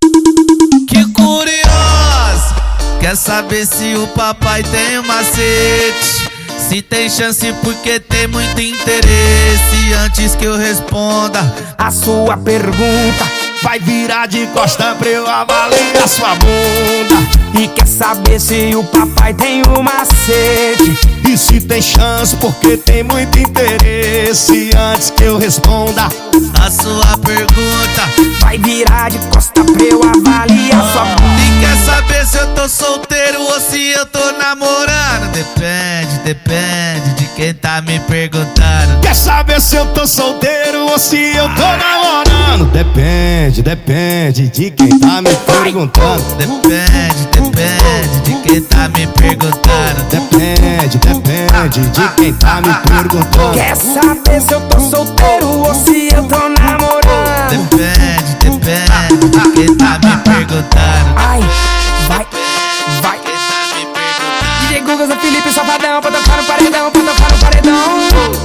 Que curioso, quer saber se o papai tem um macete? Se tem chance porque tem muito interesse. Antes que eu responda a sua pergunta, vai virar de costa pra eu avaliar sua bunda. e quer saber se o papai tem um macete? E se tem chance porque tem muito interesse. Antes que eu responda a sua pergunta, vai virar de costa pra eu avaliar sua bunda. e quer saber se eu tô solteiro ou se eu tô namorando? Depende de quem tá me perguntando. Quer saber se eu tô solteiro ou se eu tô namorando? Depende de quem tá me perguntando. Depende de quem tá me perguntando. Depende de quem tá me perguntando. Quer saber se eu tô solteiro ou se eu tô namorando? Depende de quem tá me perguntando. Ai, vai. DJ Guga, Zé Felipe, Safadão, pra tocar no paredão, pra tocar no paredão.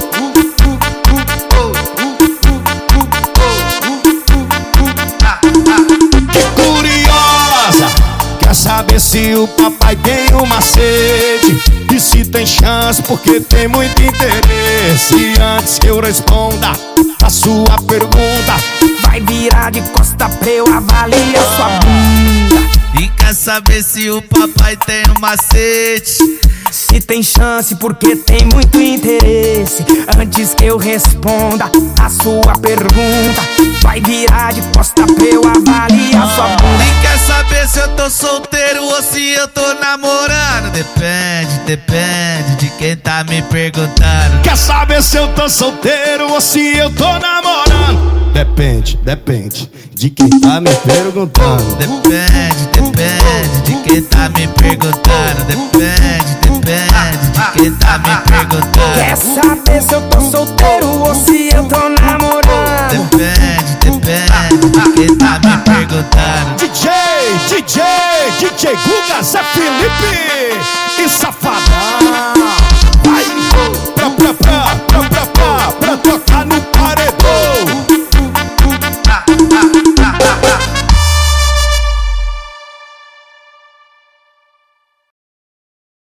Que curiosa, quer saber se o papai tem um macete? E se tem chance porque tem muito interesse. Antes que eu responda a sua pergunta, vai virar de costa pra eu avaliar sua bunda. E quer saber se o papai tem um macete? Se tem chance porque tem muito interesse. Antes que eu responda a sua pergunta, vai virar de costa pra eu avaliar sua bunda. E quer saber se eu tô solteiro ou se eu tô namorando? Depende de quem tá me perguntando. Quer saber se eu tô solteiro ou se eu tô namorando? Depende de quem tá me perguntando. Depende de quem tá me perguntando. Depende de quem tá me perguntando. Quer saber se eu tô solteiro ou se eu tô namorando? Depende de quem tá me perguntando. DJ Guga, Zé Felipe e Safadão.